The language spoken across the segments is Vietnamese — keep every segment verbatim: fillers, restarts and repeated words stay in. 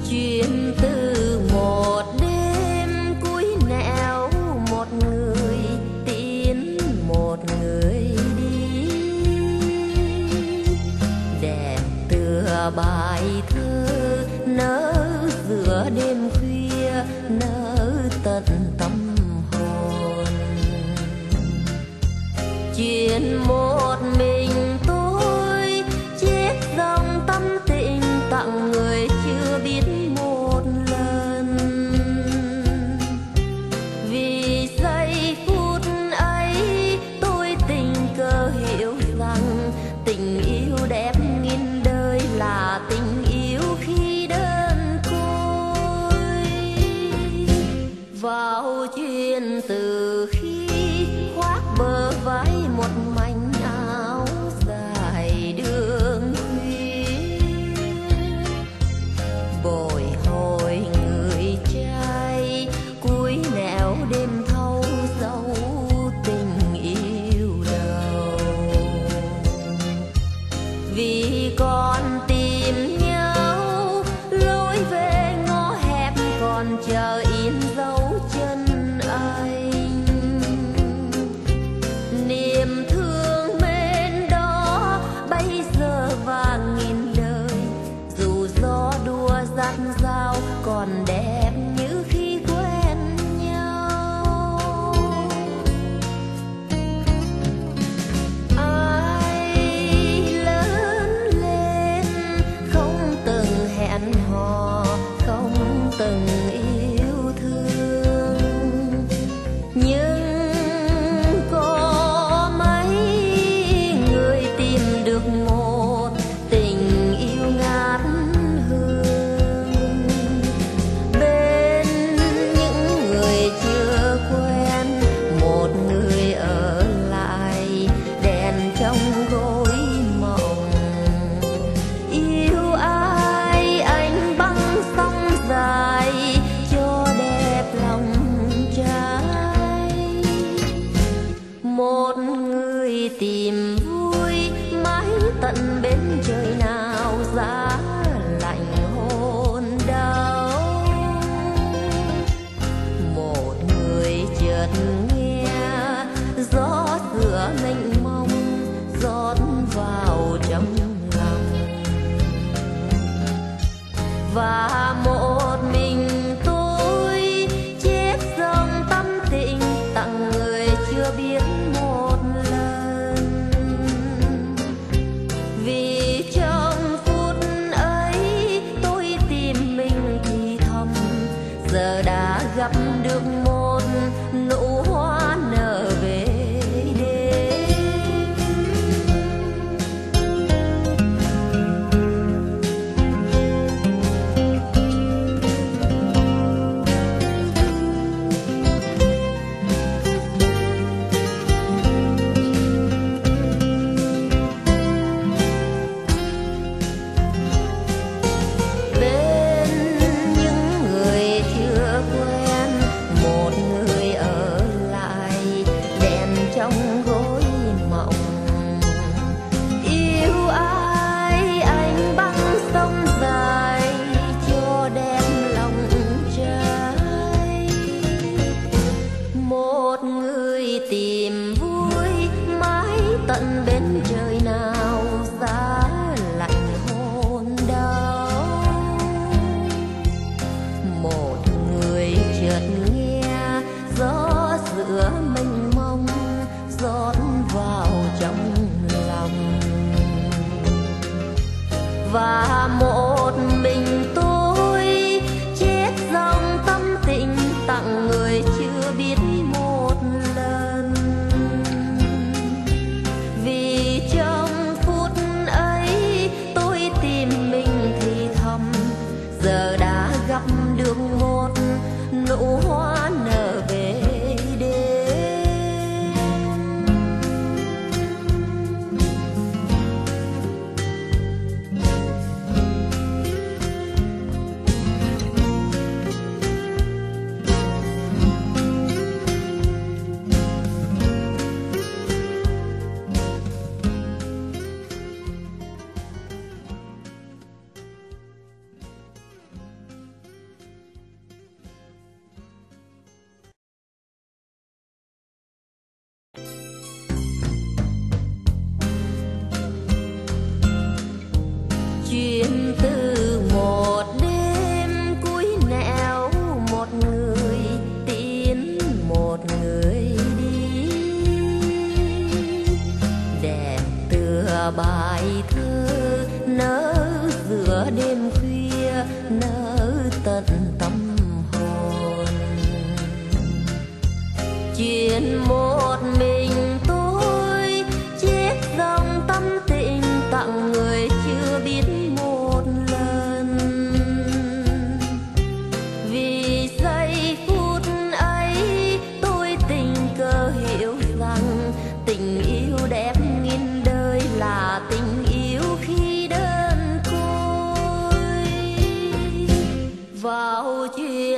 Chuyện từ một đêm cuối nẻo, một người tiến một người đi, đẹp tựa bài thơ nở giữa đêm khuya, nở tận tâm hồn. Chuyện một mình tôi chết dòng tâm tình tặng người chưa biết một lần. Vì giây phút ấy tôi tình cờ hiểu rằng tình yêu đẹp nghìn đời là tình yêu khi đơn côi. Vào chuyện từ khi khoác bờ vai một mảnh áo dài đường khuya, bồi hồi người trai cuối nẻo đêm thâu dấu tình yêu đầu. Vì còn tìm nhau lối về ngõ hẹp, còn chờ in dấu chân anh. Niềm thương bên đó bây giờ và nghìn đời, dù gió đua dắt dao còn đẹp như khi quen nhau. Ai lớn lên không từng hẹn hò, không từng yêu thương, nhưng có mấy người tìm được một tình yêu ngát hương. Bên những người chưa quen, một người ở lại đèn trong gối mộng. Yêu ai anh băng sóng dài cho đẹp lòng trai. Một người tìm vui mãi tận bên trời nào giá lạnh hôn đau. Một người chợt nghe gió giữa mênh mông rót vào trong lòng, và một mình tôi chết dòng tâm tình tặng người chưa biết một lần. Vì trong phút ấy tôi tìm mình thì thầm, giờ đã gặp được một nụ hoa nở về đêm. Bên những người chưa quen, một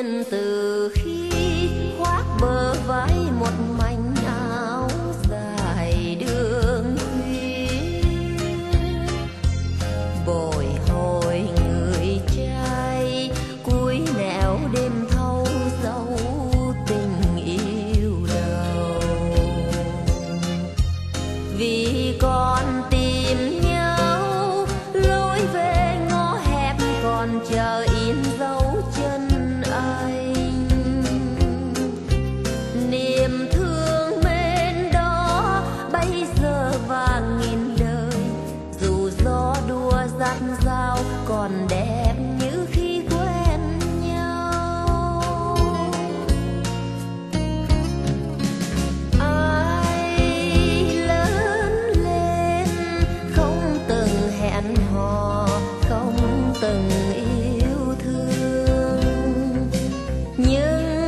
duyên từ khi khoác bờ vai một mảnh áo dài đường khuya. Bồi hồi người trai cúi nẻo đêm thâu dấu tình yêu đầu. Vì còn tìm nhau lối về ngõ hẹp còn chờ in dấu chân anh. Niềm thương bên đó bây giờ vàng nghìn đời, dù gió đua dắt dao còn đẹp như khi quen nhau. Ai lớn lên không từng hẹn hò, không từng yêu thương, nhưng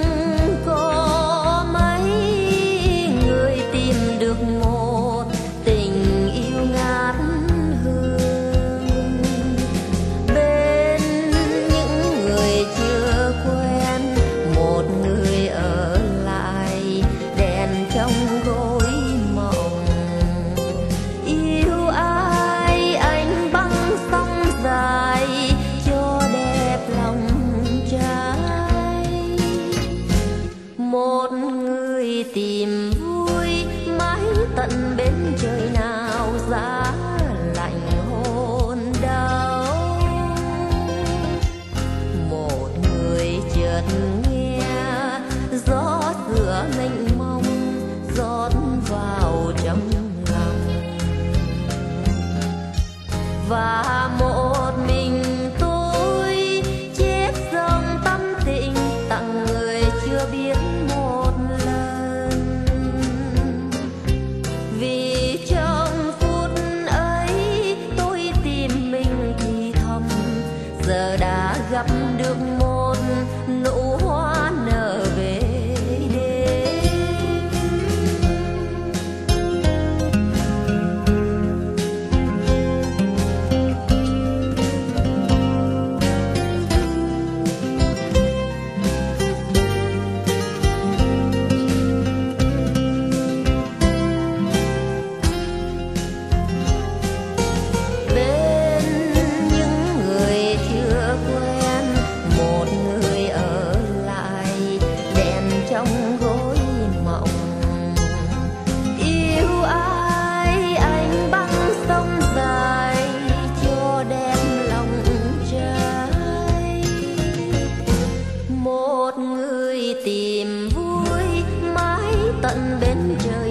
có mấy người tìm được một tình yêu ngát hương. Bên những người chưa quen, một người ở lại đèn trong gối mộng. Yêu ai anh băng sóng dài cho đẹp lòng trai. Một người tìm vui mãi tận bên trời nào giá lạnh hôn đau. Một người chợt nghe gió giữa mênh mông rót vào trong lòng, và một mình tôi chết dòng tâm tình tặng người chưa biết một lần. Vì trong phút ấy tôi tìm mình thì thầm, giờ đã gặp được một nụ hoa nở về đêm. Bên những người chưa quen, một người ở lại đèn trong gối mộng. Yêu ai anh băng sông dài cho đem lòng trai. Một người tìm vui mãi tận bên trời